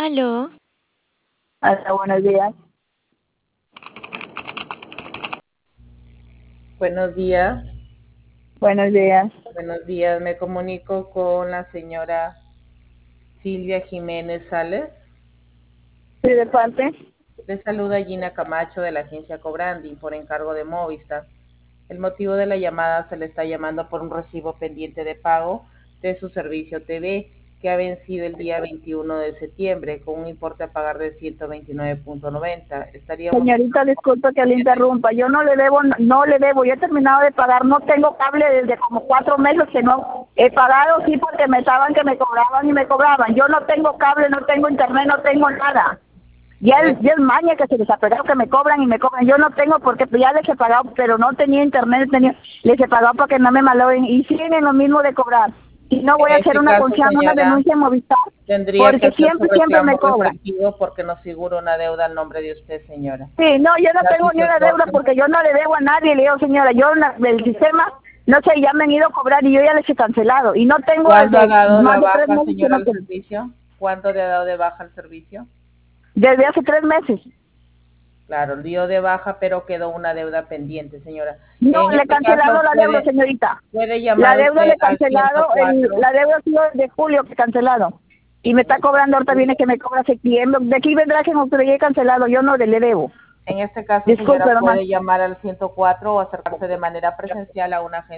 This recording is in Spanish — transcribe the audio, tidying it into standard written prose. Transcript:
Aló, Hola, buenos días. Buenos días, Buenos días. buenos días. Me comunico con la señora Silvia Jiménez Sales. ¿Sí de parte? Le saluda Gina Camacho de la agencia Cobranding por encargo de Movistar. El motivo de la llamada se le está llamando por un recibo pendiente de pago de su servicio TV que ha vencido el día 21 de septiembre con un importe a pagar de 129.90. Estaríamos Señorita, disculpe que le interrumpa. Yo no le debo. Yo he terminado de pagar. No tengo cable desde como 4 meses que no he pagado, sí, porque me estaban que me cobraban y me cobraban. Yo no tengo cable, no tengo internet, no tengo nada. Ya es maña que se les ha pegado que me cobran y me cobran. Yo no tengo porque ya les he pagado, pero no tenía internet, les he pagado para que no me malogren y siguen en lo mismo de cobrar. Y no voy en a hacer este una caso, conchan, una señora, denuncia en Movistar, tendría que porque hacer su siempre me reclamo cobran. respectivo porque nos figura una deuda al nombre de usted, señora. Sí, no, yo no La tengo ni una deuda situación, porque yo no le debo a nadie. Le digo, señora, el sistema, no sé, ya me han ido a cobrar y yo ya les he cancelado. Y no tengo ¿cuándo ha desde dado la más de tres baja, meses que señora, no al tengo. servicio? ¿Cuándo le ha dado de baja al servicio? Desde hace 3 meses. Claro, dio de baja, pero quedó una deuda pendiente, señora. No, En le he este cancelado caso, la deuda, señorita. puede La llamar deuda le usted he al cancelado, 104. la deuda ha sido de julio que he cancelado. Y me está cobrando, ahorita viene que me cobra septiembre. De aquí vendrá que en octubre ya he cancelado, yo no le debo. En este caso, Disculpe, señora, nomás. puede llamar al 104 o acercarse de manera presencial a una agencia